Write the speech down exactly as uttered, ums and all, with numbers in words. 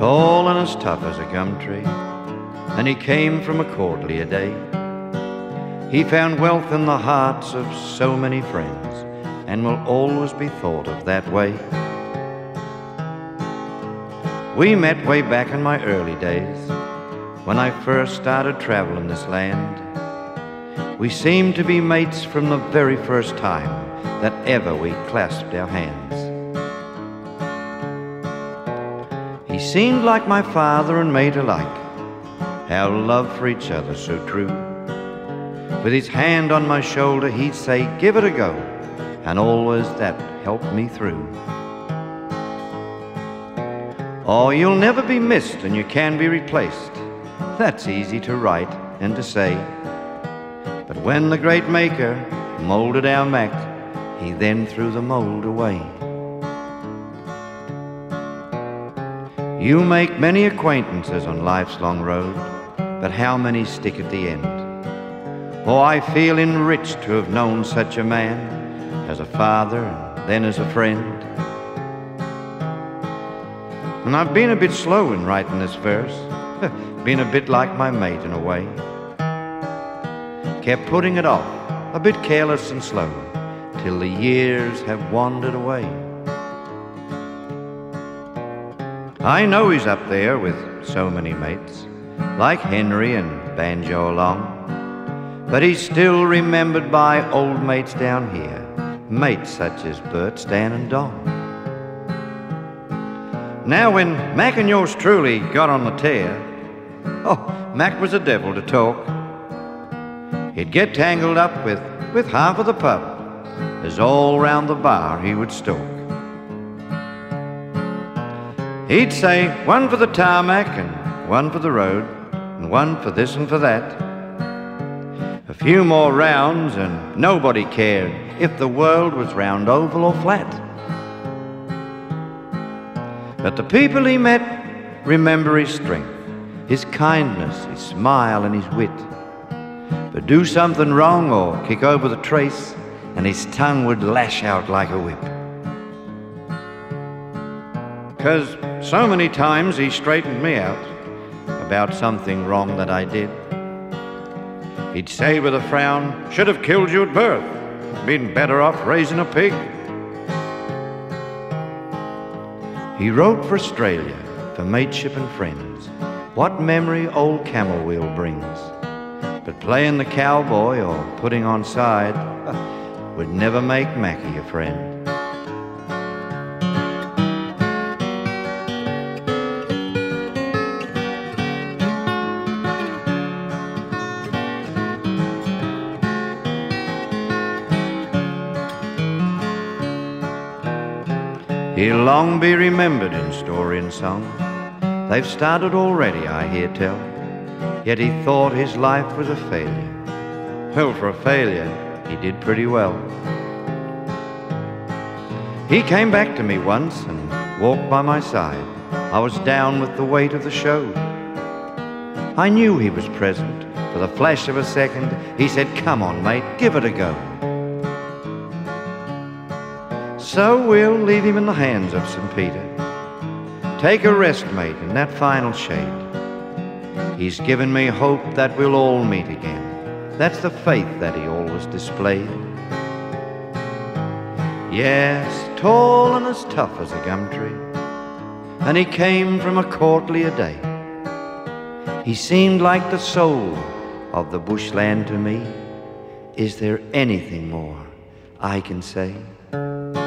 tall and as tough as a gum tree, and he came from a courtlier day. He found wealth in the hearts of so many friends, and will always be thought of that way. We met way back in my early days, when I first started traveling this land. We seemed to be mates from the very first time that ever we clasped our hands. He seemed like my father and mate alike, our love for each other so true. With his hand on my shoulder he'd say, "Give it a go," and always that helped me through. Oh, you'll never be missed and you can be replaced. That's easy to write and to say. But when the great maker molded our Mac, he then threw the mold away. You make many acquaintances on life's long road, but how many stick at the end? Oh, I feel enriched to have known such a man, as a father and then as a friend. And I've been a bit slow in writing this verse, been a bit like my mate in a way. Kept putting it off, a bit careless and slow, till the years have wandered away. I know he's up there with so many mates, like Henry and Banjo along, but he's still remembered by old mates down here, mates such as Bert, Stan and Don. Now when Mac and yours truly got on the tear, oh, Mac was a devil to talk. He'd get tangled up with, with half of the pub, as all round the bar he would stalk. He'd say, one for the tarmac and one for the road, and one for this and for that. A few more rounds and nobody cared if the world was round, oval or flat. But the people he met remember his strength, his kindness, his smile and his wit. But do something wrong or kick over the trace, and his tongue would lash out like a whip. 'Cause so many times he straightened me out about something wrong that I did. He'd say with a frown, "Should have killed you at birth, been better off raising a pig." He wrote for Australia, for mateship and friends, what memory old Camel Wheel brings. But playing the cowboy or putting on side would never make Mackie a friend. He'll long be remembered in story and song. They've started already, I hear tell. Yet he thought his life was a failure. Well, for a failure, he did pretty well. He came back to me once and walked by my side. I was down with the weight of the show. I knew he was present. For the flash of a second, he said, "Come on, mate, give it a go." So we'll leave him in the hands of Saint Peter. Take a rest, mate, in that final shade. He's given me hope that we'll all meet again. That's the faith that he always displayed. Yes, tall and as tough as a gum tree, and he came from a courtlier day. He seemed like the soul of the bushland to me. Is there anything more I can say?